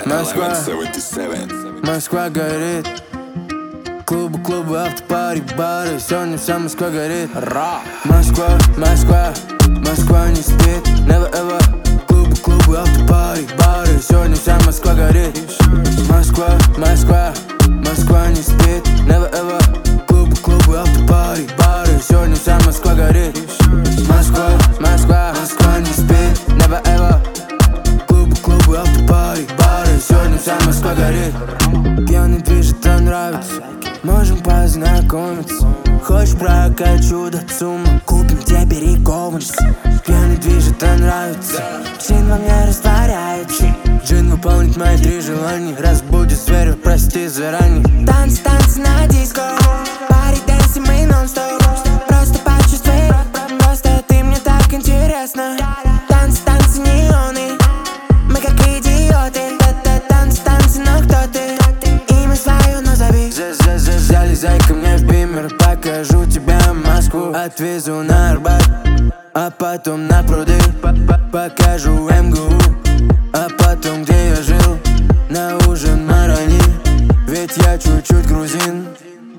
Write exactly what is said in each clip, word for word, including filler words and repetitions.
Москва, Москва горит. Клубы, клубы, автопари, бары. Сегодня вся Москва горит. Москва, Москва, Москва не спит. Never ever. Клубы, клубы, автопари, бары. Сегодня вся Москва горит. Москва, Москва, Москва не спит. Never ever. Клубы, клубы, автопари, бары. Сегодня вся Москва горит. Москва, Москва, Москва не спит. Never ever. Клубы, клубы, автопари, бары. Сегодня вся Москва горит. Пьяный движ, это нравится. Можем познакомиться. Хочешь прокачу до суммы, купим тебе перекованность. Пьяный движ, это нравится. Джин во мне растворяется. Джин выполнит мои три желания. Разбудит зверя, прости заранее. Танцы, танцы на диско. Пари, дэнси, мы нон-стоп. Просто почувствуй, просто ты мне так интересно. Танцы, танцы, неоны. Мы как идиоты. Танцы, танцы, но кто ты? Имя свое назови. Залезай ко мне в бимер, покажу тебе Москву. Отвезу на Арбат, а потом на пруды. Покажу эм гэ у, а потом где я жил. На ужин Марани, ведь я чуть-чуть грузин.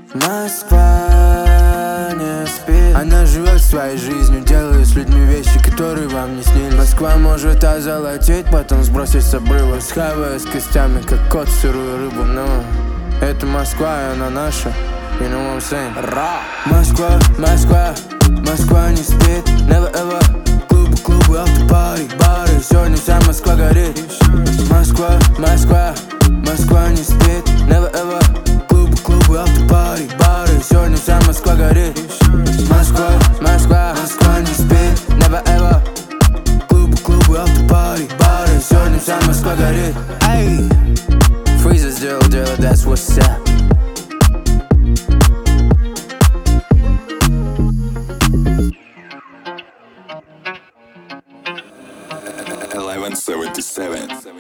Москва не спит. Она живет своей жизнью, делает с людьми вещи, которые вам не снились. Москва может озолотить, потом сбросить с обрыва, схавая с костями, как кот сырую рыбу. Но это Москва, и она наша. You know what I'm saying? Москва, Москва, Москва не спит. Never ever. Клубы, клубы, автопари, бары. Сегодня вся Москва горит. Москва, Москва, Москва не спит. Never ever. Клубы, клубы, автопари, бары. Сегодня вся Москва горит. Москва, Москва, Москва не спит. Never ever. Клубы, клубы, автопари, бары. Сегодня вся Москва горит. Эй, Фриза сделал дело, that's what's up. eleven seventy-seven